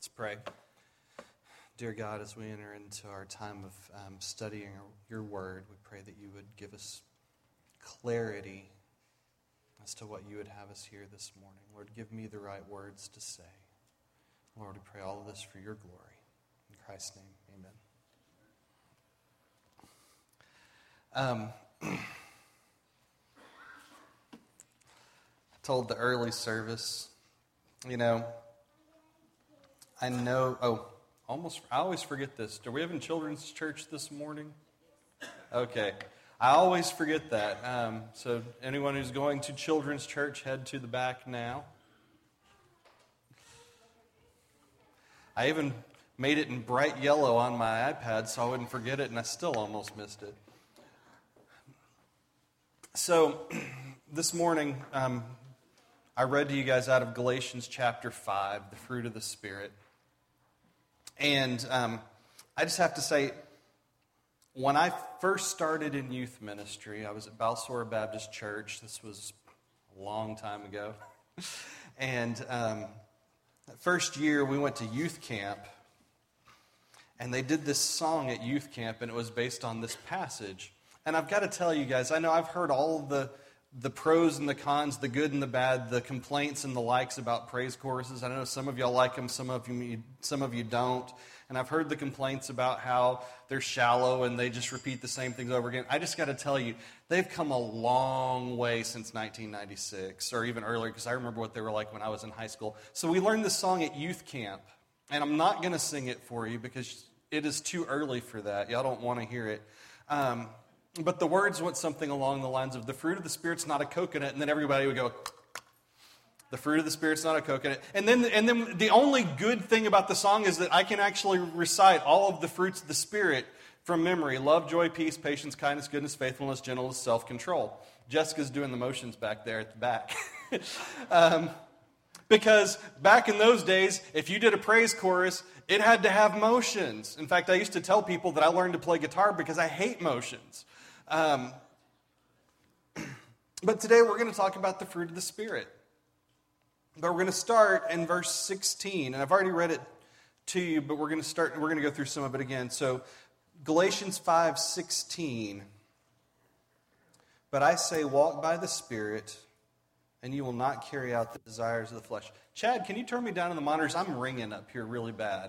Let's pray. Dear God, as we enter into our time of studying your word, we pray that you would give us clarity as to what you would have us hear this morning. Lord, give me the right words to say. Lord, we pray all of this for your glory. In Christ's name, amen. I told the early service, I always forget this. Do we have in children's church this morning? Okay. I always forget that. So anyone who's going to children's church, head to the back now. I even made it in bright yellow on my iPad so I wouldn't forget it, and I still almost missed it. So this morning, I read to you guys out of Galatians chapter 5, the fruit of the Spirit. And I just have to say, when I first started in youth ministry, I was at Balsora Baptist Church. This was a long time ago. And that first year, we went to youth camp. And they did this song at youth camp, and it was based on this passage. And I've got to tell you guys, I know I've heard all of the pros and the cons, the good and the bad, the complaints and the likes about praise choruses. I know some of y'all like them, some of you don't. And I've heard the complaints about how they're shallow and they just repeat the same things over again. I just got to tell you, they've come a long way since 1996, or even earlier, because I remember what they were like when I was in high school. So we learned this song at youth camp, and I'm not going to sing it for you because it is too early for that. Y'all don't want to hear it. But the words went something along the lines of, the fruit of the Spirit's not a coconut, and then everybody would go, the fruit of the Spirit's not a coconut. And then the only good thing about the song is that I can actually recite all of the fruits of the Spirit from memory. Love, joy, peace, patience, kindness, goodness, faithfulness, gentleness, self-control. Jessica's doing the motions back there at the back. Because back in those days, if you did a praise chorus, it had to have motions. In fact, I used to tell people that I learned to play guitar because I hate motions. But today we're going to talk about the fruit of the Spirit. But we're going to start in verse 16, and I've already read it to you, but we're going to go through some of it again. So Galatians 5:16. But I say, walk by the Spirit, and you will not carry out the desires of the flesh. Chad, can you turn me down on the monitors? I'm ringing up here really bad.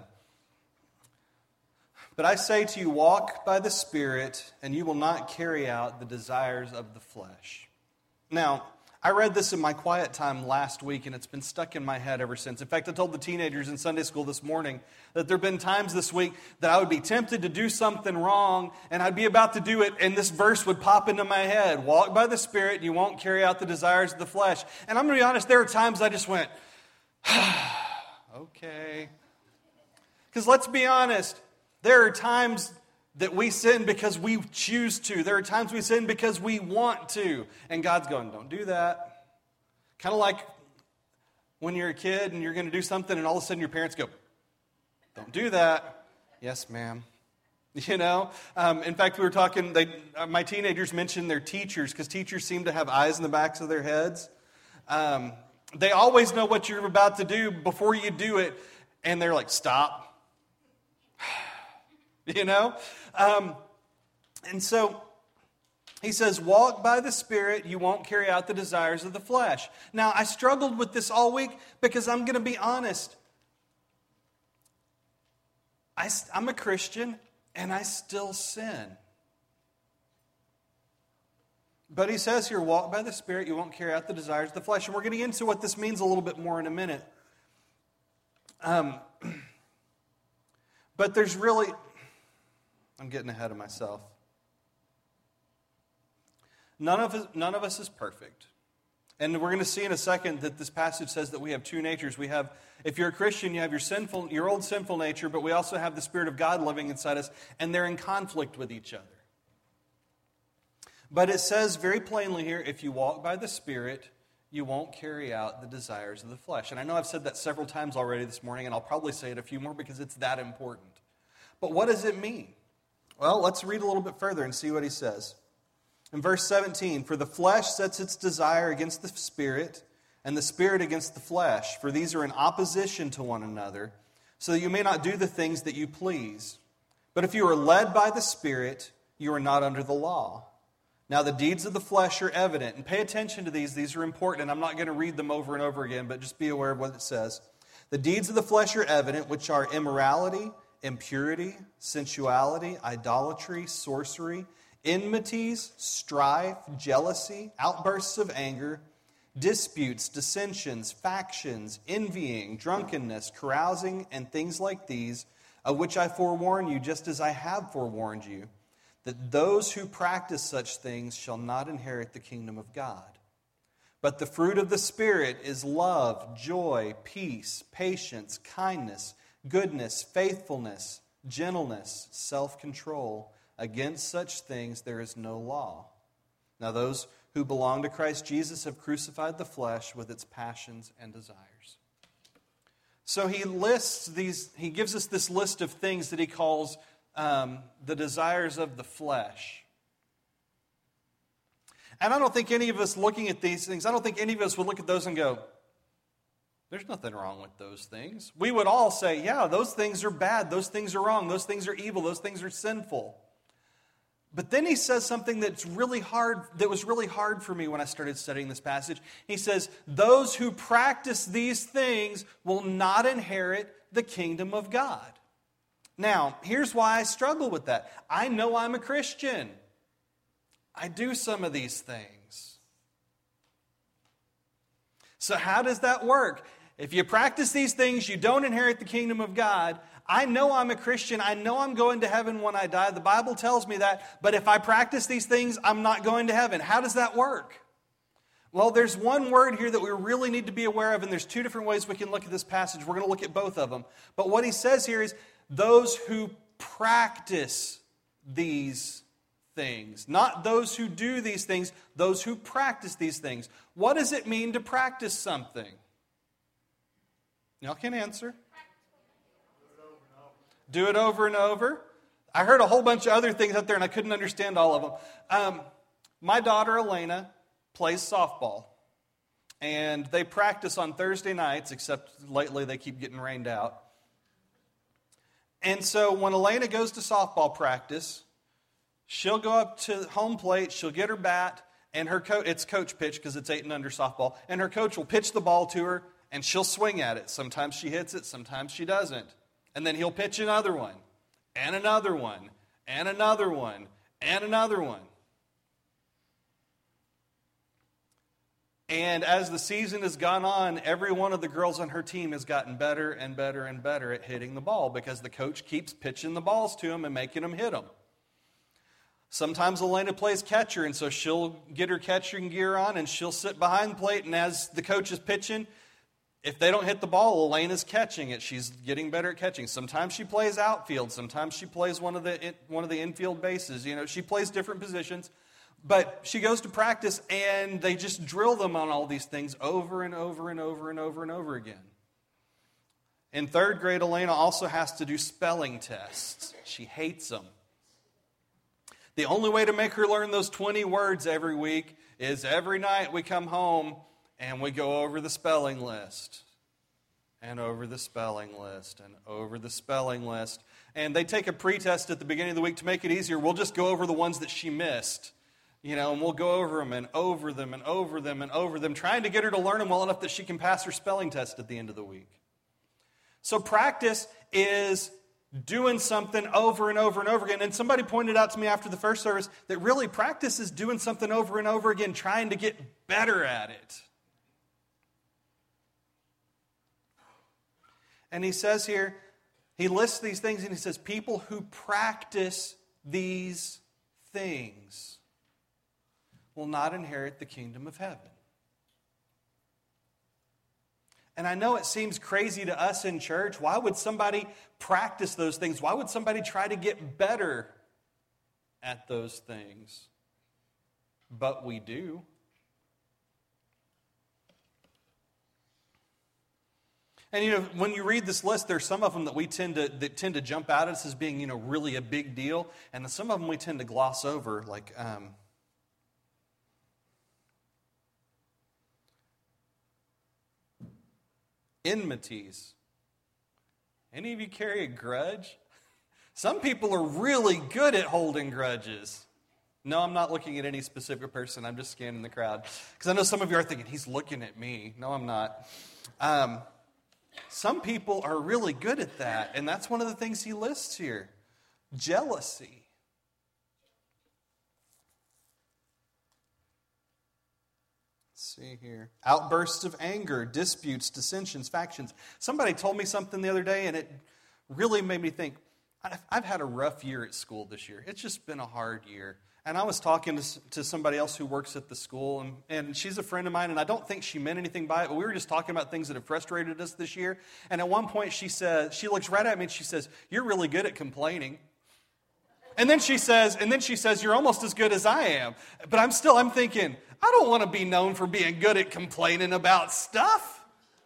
But I say to you, walk by the Spirit, and you will not carry out the desires of the flesh. Now, I read this in my quiet time last week, and it's been stuck in my head ever since. In fact, I told the teenagers in Sunday school this morning that there have been times this week that I would be tempted to do something wrong, and I'd be about to do it, and this verse would pop into my head. Walk by the Spirit, and you won't carry out the desires of the flesh. And I'm going to be honest, there are times I just went, okay. Because let's be honest, there are times that we sin because we choose to. There are times we sin because we want to. And God's going, don't do that. Kind of like when you're a kid and you're going to do something and all of a sudden your parents go, don't do that. Yes, ma'am. In fact, we were talking, my teenagers mentioned their teachers because teachers seem to have eyes in the backs of their heads. They always know what you're about to do before you do it. And they're like, stop. And so he says, walk by the Spirit, you won't carry out the desires of the flesh. Now, I struggled with this all week because I'm going to be honest. I'm a Christian and I still sin. But he says here, walk by the Spirit, you won't carry out the desires of the flesh. And we're going to get into what this means a little bit more in a minute. But there's really... I'm getting ahead of myself. None of us is perfect. And we're going to see in a second that this passage says that we have two natures. We have, if you're a Christian, you have your old sinful nature, but we also have the Spirit of God living inside us, and they're in conflict with each other. But it says very plainly here, if you walk by the Spirit, you won't carry out the desires of the flesh. And I know I've said that several times already this morning, and I'll probably say it a few more because it's that important. But what does it mean? Well, let's read a little bit further and see what he says. In verse 17, for the flesh sets its desire against the Spirit, and the Spirit against the flesh, for these are in opposition to one another, so that you may not do the things that you please. But if you are led by the Spirit, you are not under the law. Now the deeds of the flesh are evident. And pay attention to these. These are important. And I'm not going to read them over and over again, but just be aware of what it says. The deeds of the flesh are evident, which are immorality, impurity, sensuality, idolatry, sorcery, enmities, strife, jealousy, outbursts of anger, disputes, dissensions, factions, envying, drunkenness, carousing, and things like these, of which I forewarn you, just as I have forewarned you, that those who practice such things shall not inherit the kingdom of God. But the fruit of the Spirit is love, joy, peace, patience, kindness, goodness, faithfulness, gentleness, self-control. Against such things there is no law. Now those who belong to Christ Jesus have crucified the flesh with its passions and desires. So he gives us this list of things that he calls the desires of the flesh. And I don't think any of us looking at these things, I don't think any of us would look at those and go, there's nothing wrong with those things. We would all say, yeah, those things are bad, those things are wrong, those things are evil, those things are sinful. But then he says something that was really hard for me when I started studying this passage. He says, those who practice these things will not inherit the kingdom of God. Now, here's why I struggle with that. I know I'm a Christian. I do some of these things. So how does that work? If you practice these things, you don't inherit the kingdom of God. I know I'm a Christian. I know I'm going to heaven when I die. The Bible tells me that. But if I practice these things, I'm not going to heaven. How does that work? Well, there's one word here that we really need to be aware of, and there's two different ways we can look at this passage. We're going to look at both of them. But what he says here is those who practice these things. Not those who do these things, those who practice these things. What does it mean to practice something? Y'all can answer. Do it over and over. I heard a whole bunch of other things out there and I couldn't understand all of them. My daughter Elena plays softball. And they practice on Thursday nights, except lately they keep getting rained out. And so when Elena goes to softball practice, she'll go up to home plate, she'll get her bat, and her it's coach pitch because it's 8 and under softball, and her coach will pitch the ball to her, and she'll swing at it. Sometimes she hits it, sometimes she doesn't. And then he'll pitch another one, and another one, and another one, and another one. And as the season has gone on, every one of the girls on her team has gotten better and better and better at hitting the ball because the coach keeps pitching the balls to them and making them hit them. Sometimes Elena plays catcher, and so she'll get her catching gear on, and she'll sit behind the plate, and as the coach is pitching, if they don't hit the ball, Elena's catching it. She's getting better at catching. Sometimes she plays outfield. Sometimes she plays one of the infield bases. You know, she plays different positions. But she goes to practice, and they just drill them on all these things over and over and over and over and over again. In 3rd grade, Elena also has to do spelling tests. She hates them. The only way to make her learn those 20 words every week is every night we come home and we go over the spelling list. And over the spelling list. And over the spelling list. And they take a pretest at the beginning of the week to make it easier. We'll just go over the ones that she missed. You know, and we'll go over them and over them and over them and over them, trying to get her to learn them well enough that she can pass her spelling test at the end of the week. So practice is doing something over and over and over again. And somebody pointed out to me after the first service that really practice is doing something over and over again, trying to get better at it. And he says here, he lists these things and he says, people who practice these things will not inherit the kingdom of heaven. And I know it seems crazy to us in church. Why would somebody practice those things? Why would somebody try to get better at those things? But we do. And, you know, when you read this list, there's some of them that tend to jump out at us as being, you know, really a big deal. And some of them we tend to gloss over, like enmities. Any of you carry a grudge? Some people are really good at holding grudges. No, I'm not looking at any specific person. I'm just scanning the crowd. Because I know some of you are thinking, he's looking at me. No, I'm not. Some people are really good at that. And that's one of the things he lists here. Jealousy. Let's see here. Outbursts of anger, disputes, dissensions, factions. Somebody told me something the other day, and it really made me think, I've had a rough year at school this year. It's just been a hard year. And I was talking to somebody else who works at the school, and she's a friend of mine, and I don't think she meant anything by it, but we were just talking about things that have frustrated us this year. And at one point she looks right at me and she says, "You're really good at complaining." And then she says, "You're almost as good as I am." But I'm thinking, I don't want to be known for being good at complaining about stuff.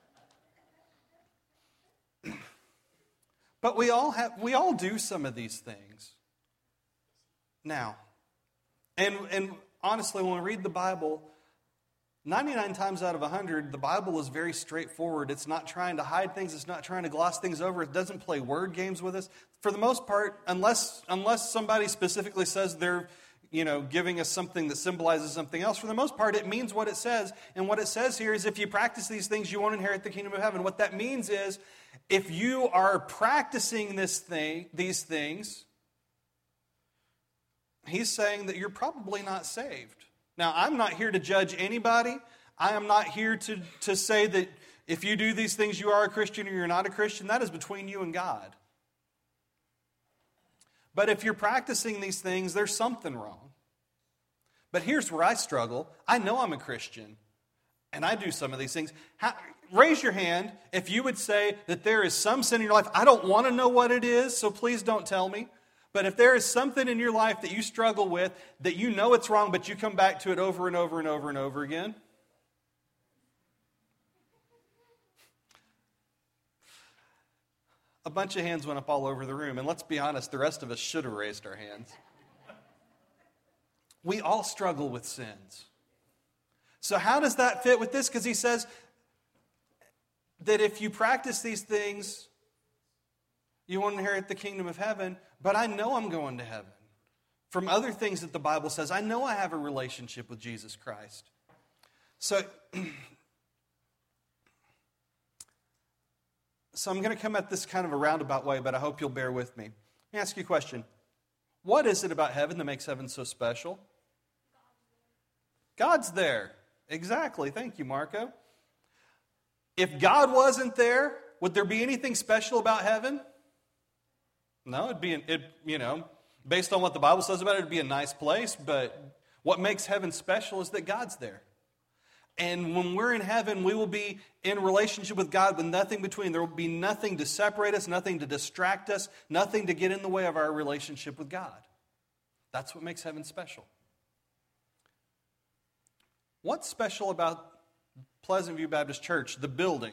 But we all do some of these things. Now, and honestly, when we read the Bible, 99 times out of 100, the Bible is very straightforward. It's not trying to hide things. It's not trying to gloss things over. It doesn't play word games with us. For the most part, unless somebody specifically says they're giving us something that symbolizes something else, for the most part, it means what it says. And what it says here is if you practice these things, you won't inherit the kingdom of heaven. What that means is if you are practicing these things, he's saying that you're probably not saved. Now, I'm not here to judge anybody. I am not here to say that if you do these things, you are a Christian or you're not a Christian. That is between you and God. But if you're practicing these things, there's something wrong. But here's where I struggle. I know I'm a Christian, and I do some of these things. Raise your hand if you would say that there is some sin in your life. I don't want to know what it is, so please don't tell me. But if there is something in your life that you struggle with, that you know it's wrong, but you come back to it over and over and over and over again. A bunch of hands went up all over the room, and let's be honest, the rest of us should have raised our hands. We all struggle with sins. So how does that fit with this? Because he says that if you practice these things, you won't inherit the kingdom of heaven, but I know I'm going to heaven. From other things that the Bible says, I know I have a relationship with Jesus Christ. So I'm going to come at this kind of a roundabout way, but I hope you'll bear with me. Let me ask you a question. What is it about heaven that makes heaven so special? God's there. Exactly. Thank you, Marco. If God wasn't there, would there be anything special about heaven? No, based on what the Bible says about it, it'd be a nice place, but what makes heaven special is that God's there. And when we're in heaven, we will be in relationship with God with nothing between. There will be nothing to separate us, nothing to distract us, nothing to get in the way of our relationship with God. That's what makes heaven special. What's special about Pleasant View Baptist Church, the building?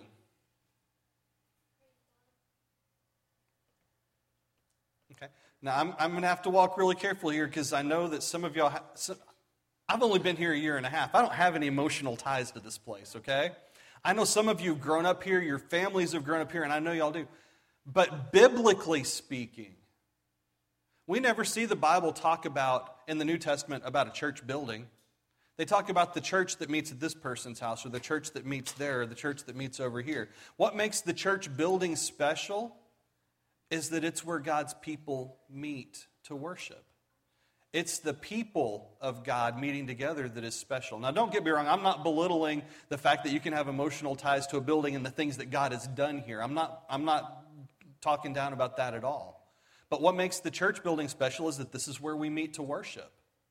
Okay. Now, I'm going to have to walk really carefully here because I know that some of y'all... I've only been here a year and a half. I don't have any emotional ties to this place, okay? I know some of you have grown up here, your families have grown up here, and I know y'all do. But biblically speaking, we never see the Bible talk about, in the New Testament, about a church building. They talk about the church that meets at this person's house, or the church that meets there, or the church that meets over here. What makes the church building special is that it's where God's people meet to worship. It's the people of God meeting together that is special. Now, don't get me wrong. I'm not belittling the fact that you can have emotional ties to a building and the things that God has done here. I'm not talking down about that at all. But what makes the church building special is that this is where we meet to worship.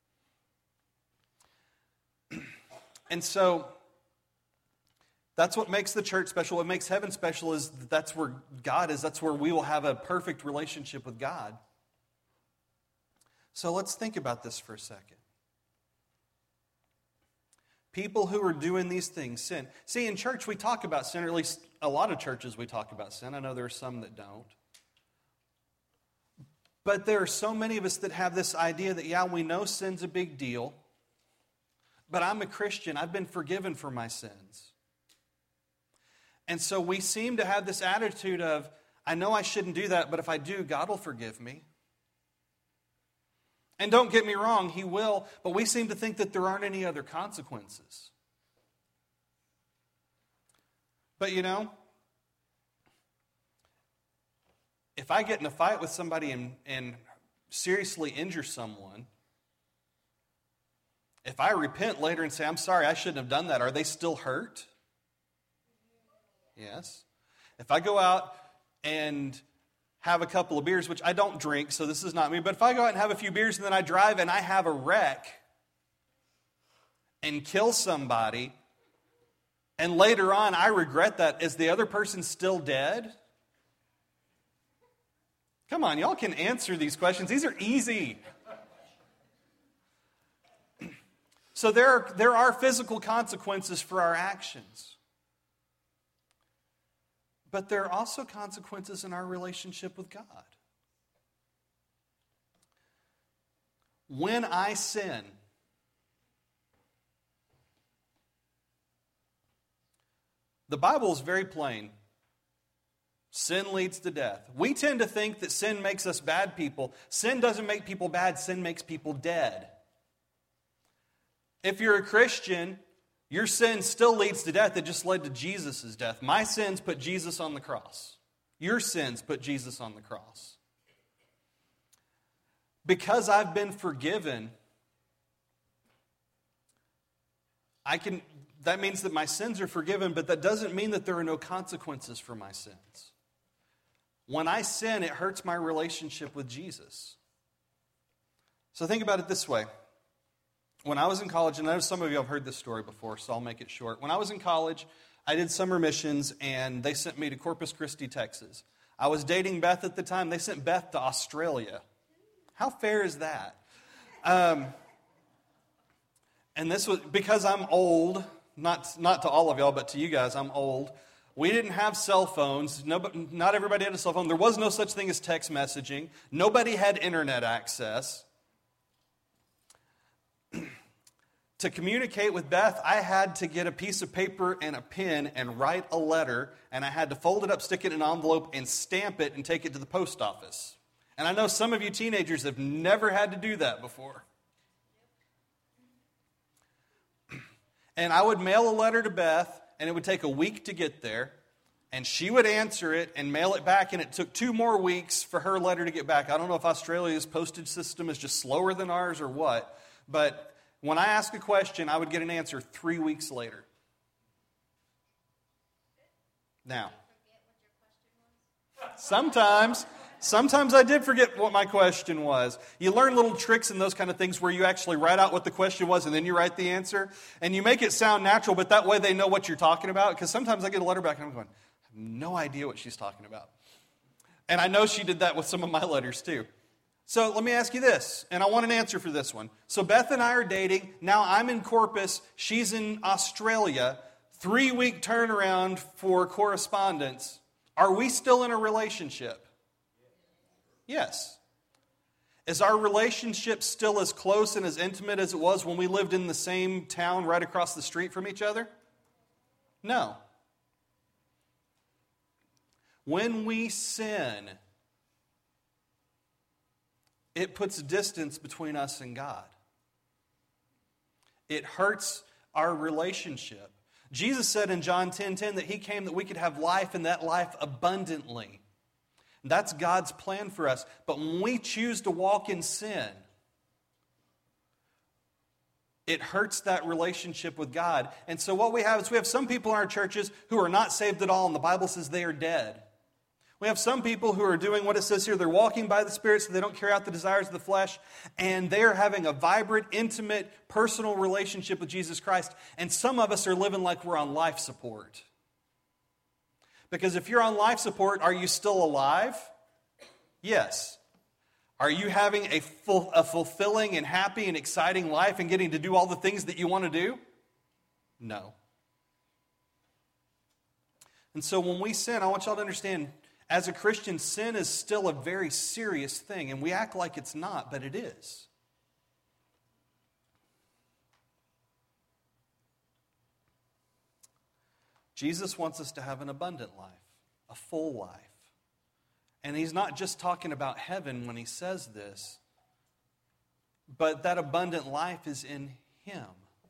And so, that's what makes the church special. What makes heaven special is that that's where God is. That's where we will have a perfect relationship with God. So let's think about this for a second. People who are doing these things sin. See, in church we talk about sin, or at least a lot of churches we talk about sin. I know there are some that don't. But there are so many of us that have this idea that, yeah, we know sin's a big deal, but I'm a Christian. I've been forgiven for my sins. And so we seem to have this attitude of, I know I shouldn't do that, but if I do, God will forgive me. And don't get me wrong, He will, but we seem to think that there aren't any other consequences. But if I get in a fight with somebody and seriously injure someone, if I repent later and say, I'm sorry, I shouldn't have done that, are they still hurt? Yes. If I go out and have a couple of beers, which I don't drink, so this is not me, but if I go out and have a few beers and then I drive and I have a wreck and kill somebody, and later on I regret that, is the other person still dead? Come on, y'all can answer these questions. These are easy. So there are physical consequences for our actions. But there are also consequences in our relationship with God. When I sin, the Bible is very plain. Sin leads to death. We tend to think that sin makes us bad people. Sin doesn't make people bad, sin makes people dead. If you're a Christian, your sin still leads to death. It just led to Jesus' death. My sins put Jesus on the cross. Your sins put Jesus on the cross. Because I've been forgiven, that means that my sins are forgiven, but that doesn't mean that there are no consequences for my sins. When I sin, it hurts my relationship with Jesus. So think about it this way. When I was in college, and I know some of you have heard this story before, so I'll make it short. When I was in college, I did summer missions, and they sent me to Corpus Christi, Texas. I was dating Beth at the time. They sent Beth to Australia. How fair is that? And this was because I'm old, not to all of y'all, but to you guys, I'm old. We didn't have cell phones. Not everybody had a cell phone. There was no such thing as text messaging. Nobody had internet access. To communicate with Beth, I had to get a piece of paper and a pen and write a letter, and I had to fold it up, stick it in an envelope, and stamp it and take it to the post office. And I know some of you teenagers have never had to do that before. And I would mail a letter to Beth, and it would take a week to get there, and she would answer it and mail it back, and it took 2 more weeks for her letter to get back. I don't know if Australia's postage system is just slower than ours or what, but when I ask a question, I would get an answer 3 weeks later. Now, sometimes I did forget what my question was. You learn little tricks and those kind of things where you actually write out what the question was and then you write the answer. And you make it sound natural, but that way they know what you're talking about. Because sometimes I get a letter back and I'm going, I have no idea what she's talking about. And I know she did that with some of my letters too. So let me ask you this, and I want an answer for this one. So Beth and I are dating. Now I'm in Corpus. She's in Australia. 3-week turnaround for correspondence. Are we still in a relationship? Yes. Is our relationship still as close and as intimate as it was when we lived in the same town right across the street from each other? No. When we sin, it puts distance between us and God. It hurts our relationship. Jesus said in John 10:10 that He came that we could have life and that life abundantly. That's God's plan for us. But when we choose to walk in sin, it hurts that relationship with God. And so what we have is we have some people in our churches who are not saved at all, and the Bible says they are dead. We have some people who are doing what it says here. They're walking by the Spirit so they don't carry out the desires of the flesh. And they are having a vibrant, intimate, personal relationship with Jesus Christ. And some of us are living like we're on life support. Because if you're on life support, are you still alive? Yes. Are you having a fulfilling and happy and exciting life and getting to do all the things that you want to do? No. And so when we sin, I want y'all to understand, as a Christian, sin is still a very serious thing, and we act like it's not, but it is. Jesus wants us to have an abundant life, a full life. And he's not just talking about heaven when he says this, but that abundant life is in him.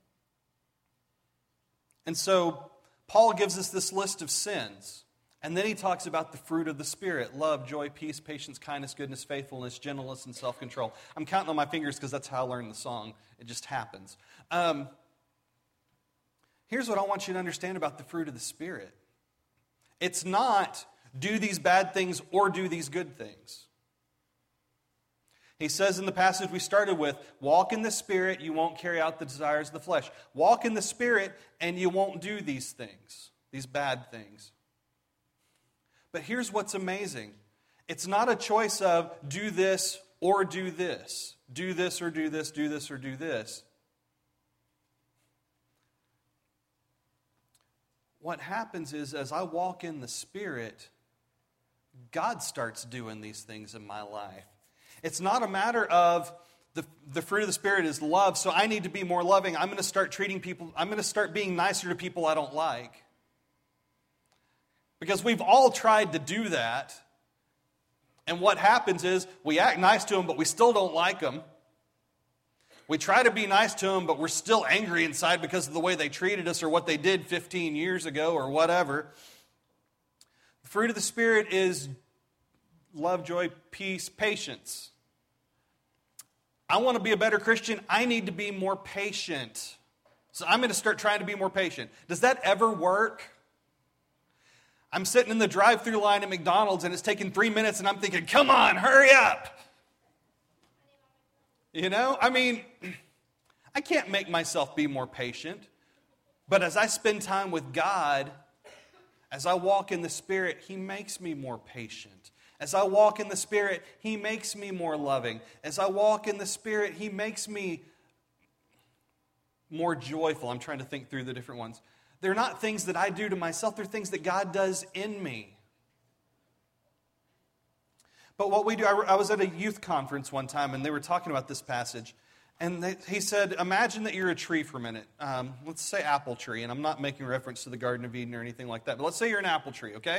And so Paul gives us this list of sins. And then he talks about the fruit of the Spirit: love, joy, peace, patience, kindness, goodness, faithfulness, gentleness, and self-control. I'm counting on my fingers because that's how I learned the song. It just happens. Here's what I want you to understand about the fruit of the Spirit. It's not do these bad things or do these good things. He says in the passage we started with, walk in the Spirit, you won't carry out the desires of the flesh. Walk in the Spirit and you won't do these things, these bad things. But here's what's amazing. It's not a choice of do this or do this. Do this or do this, do this or do this. What happens is, as I walk in the Spirit, God starts doing these things in my life. It's not a matter of the fruit of the Spirit is love, so I need to be more loving. I'm going to start being nicer to people I don't like. Because we've all tried to do that. And what happens is we act nice to them, but we still don't like them. We try to be nice to them, but we're still angry inside because of the way they treated us or what they did 15 years ago or whatever. The fruit of the Spirit is love, joy, peace, patience. I want to be a better Christian. I need to be more patient. So I'm going to start trying to be more patient. Does that ever work? I'm sitting in the drive-thru line at McDonald's and it's taking 3 minutes and I'm thinking, come on, hurry up. You know, I can't make myself be more patient. But as I spend time with God, as I walk in the Spirit, He makes me more patient. As I walk in the Spirit, He makes me more loving. As I walk in the Spirit, He makes me more joyful. I'm trying to think through the different ones. They're not things that I do to myself. They're things that God does in me. But what we do, I was at a youth conference one time, and they were talking about this passage. And he said, imagine that you're a tree for a minute. Let's say apple tree, and I'm not making reference to the Garden of Eden or anything like that. But let's say you're an apple tree, okay?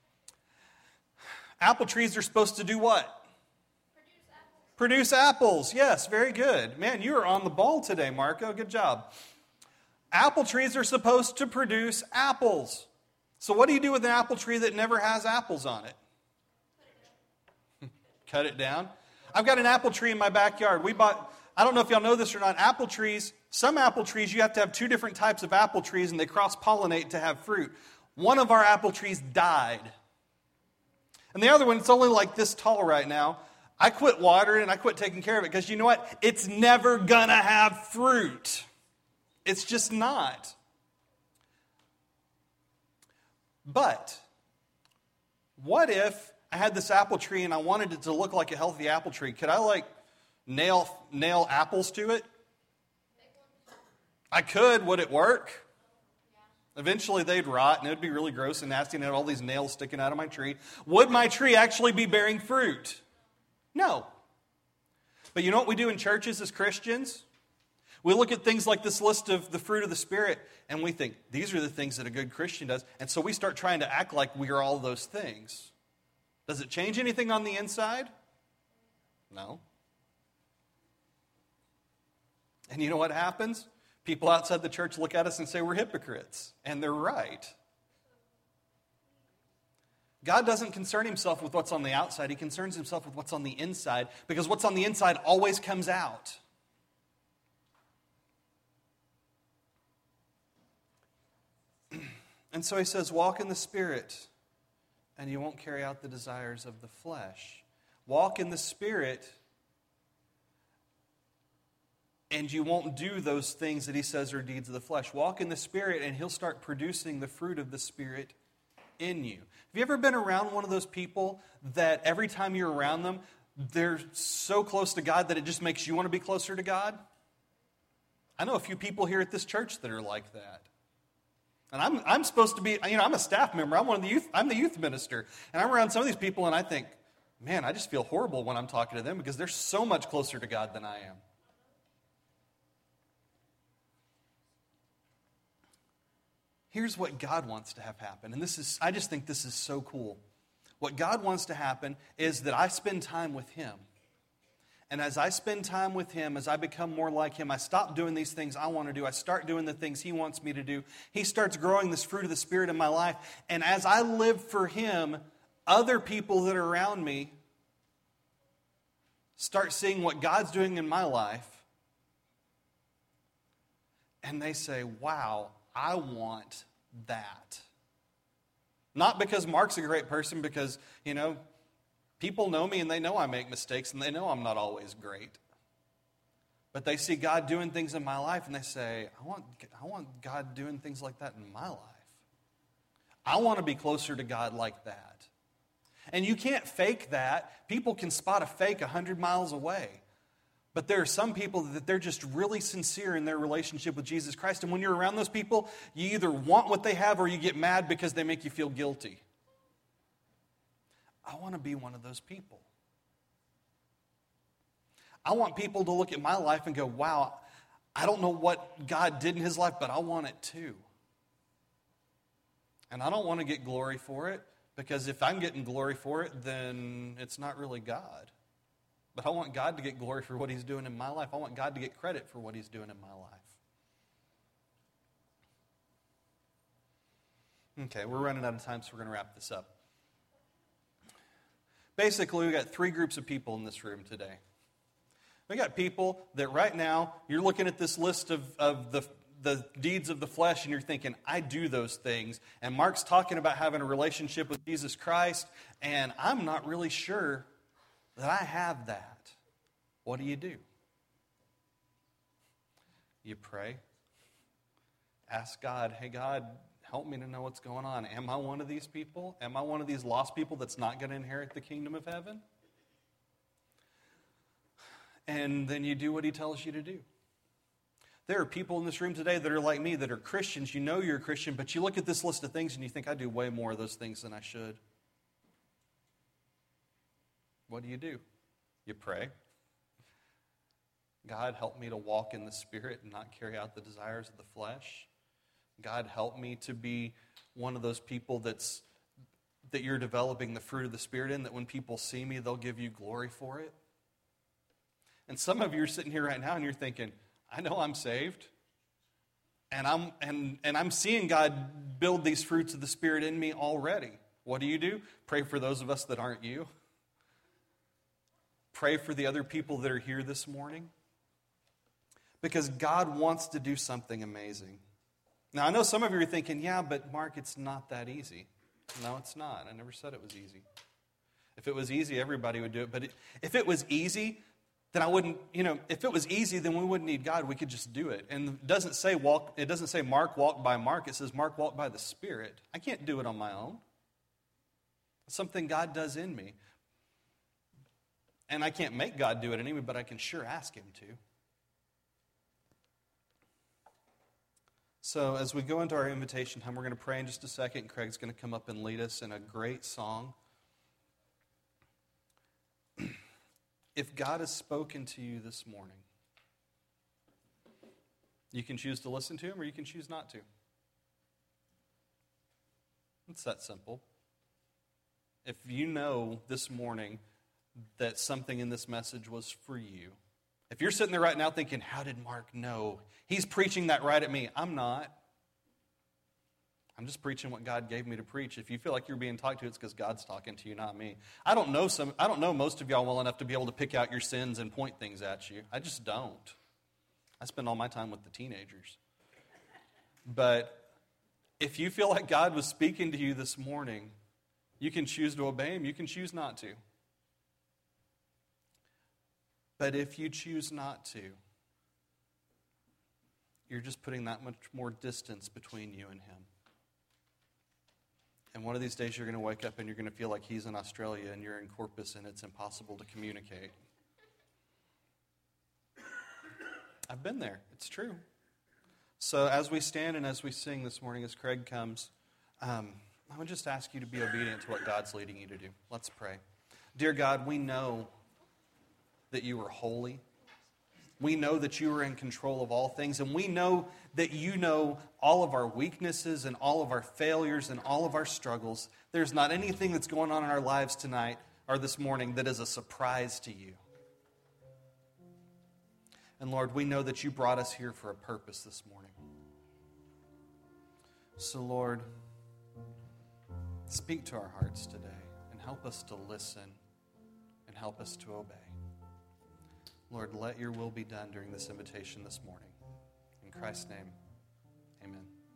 Apple trees are supposed to do what? Produce apples. Yes, very good. Man, you are on the ball today, Marco. Good job. Apple trees are supposed to produce apples. So what do you do with an apple tree that never has apples on it? Cut it down. I've got an apple tree in my backyard. I don't know if y'all know this or not, apple trees, some apple trees, you have to have two different types of apple trees and they cross-pollinate to have fruit. One of our apple trees died. And the other one, it's only like this tall right now. I quit watering and I quit taking care of it because you know what? It's never gonna have fruit. It's just not. But what if I had this apple tree and I wanted it to look like a healthy apple tree? Could I nail apples to it? I could. Would it work? Eventually they'd rot and it would be really gross and nasty and I had all these nails sticking out of my tree. Would my tree actually be bearing fruit? No. But you know what we do in churches as Christians? We look at things like this list of the fruit of the Spirit, and we think, these are the things that a good Christian does. And so we start trying to act like we are all those things. Does it change anything on the inside? No. And you know what happens? People outside the church look at us and say we're hypocrites. And they're right. God doesn't concern Himself with what's on the outside. He concerns Himself with what's on the inside, because what's on the inside always comes out. And so He says, walk in the Spirit, and you won't carry out the desires of the flesh. Walk in the Spirit, and you won't do those things that He says are deeds of the flesh. Walk in the Spirit, and He'll start producing the fruit of the Spirit in you. Have you ever been around one of those people that every time you're around them, they're so close to God that it just makes you want to be closer to God? I know a few people here at this church that are like that. And I'm supposed to be, I'm a staff member. I'm the youth minister. And I'm around some of these people and I think, man, I just feel horrible when I'm talking to them because they're so much closer to God than I am. Here's what God wants to have happen. And I just think this is so cool. What God wants to happen is that I spend time with Him. And as I spend time with Him, as I become more like Him, I stop doing these things I want to do. I start doing the things He wants me to do. He starts growing this fruit of the Spirit in my life. And as I live for Him, other people that are around me start seeing what God's doing in my life. And they say, wow, I want that. Not because Mark's a great person, because, people know me and they know I make mistakes and they know I'm not always great. But they see God doing things in my life and they say, I want God doing things like that in my life. I want to be closer to God like that. And you can't fake that. People can spot a fake 100 miles away. But there are some people that they're just really sincere in their relationship with Jesus Christ. And when you're around those people, you either want what they have or you get mad because they make you feel guilty. I want to be one of those people. I want people to look at my life and go, wow, I don't know what God did in His life, but I want it too. And I don't want to get glory for it, because if I'm getting glory for it, then it's not really God. But I want God to get glory for what He's doing in my life. I want God to get credit for what He's doing in my life. Okay, we're running out of time, so we're going to wrap this up. Basically, we got three groups of people in this room today. We got people that right now, you're looking at this list of the deeds of the flesh and you're thinking, I do those things. And Mark's talking about having a relationship with Jesus Christ, and I'm not really sure that I have that. What do? You pray. Ask God, hey God, help me to know what's going on. Am I one of these people? Am I one of these lost people that's not going to inherit the kingdom of heaven? And then you do what He tells you to do. There are people in this room today that are like me, that are Christians. You know you're a Christian, but you look at this list of things and you think, I do way more of those things than I should. What do? You pray. God, help me to walk in the Spirit and not carry out the desires of the flesh. God, help me to be one of those people that you're developing the fruit of the Spirit in, that when people see me, they'll give you glory for it. And some of you are sitting here right now and you're thinking, I know I'm saved. And I'm seeing God build these fruits of the Spirit in me already. What do? Pray for those of us that aren't you. Pray for the other people that are here this morning. Because God wants to do something amazing. Now, I know some of you are thinking, yeah, but Mark, it's not that easy. No, it's not. I never said it was easy. If it was easy, everybody would do it. But if it was easy, then I wouldn't, if it was easy, then we wouldn't need God. We could just do it. And it doesn't say Mark walked by Mark. It says Mark walked by the Spirit. I can't do it on my own. It's something God does in me. And I can't make God do it anyway, but I can sure ask Him to. So as we go into our invitation time, we're going to pray in just a second. Craig's going to come up and lead us in a great song. If God has spoken to you this morning, you can choose to listen to Him or you can choose not to. It's that simple. If you know this morning that something in this message was for you, if you're sitting there right now thinking, how did Mark know? He's preaching that right at me. I'm not. I'm just preaching what God gave me to preach. If you feel like you're being talked to, it's because God's talking to you, not me. I don't know most of y'all well enough to be able to pick out your sins and point things at you. I just don't. I spend all my time with the teenagers. But if you feel like God was speaking to you this morning, you can choose to obey Him. You can choose not to. But if you choose not to, you're just putting that much more distance between you and Him. And one of these days you're going to wake up and you're going to feel like He's in Australia and you're in Corpus and it's impossible to communicate. I've been there. It's true. So as we stand and as we sing this morning, as Craig comes, I would just ask you to be obedient to what God's leading you to do. Let's pray. Dear God, we know that you are holy. We know that you are in control of all things, and we know that you know all of our weaknesses and all of our failures and all of our struggles, There's not anything that's going on in our lives tonight or this morning that is a surprise to you. And Lord, we know that you brought us here for a purpose this morning. So Lord, speak to our hearts today and help us to listen and help us to obey. Lord, let your will be done during this invitation this morning. In Christ's name, amen.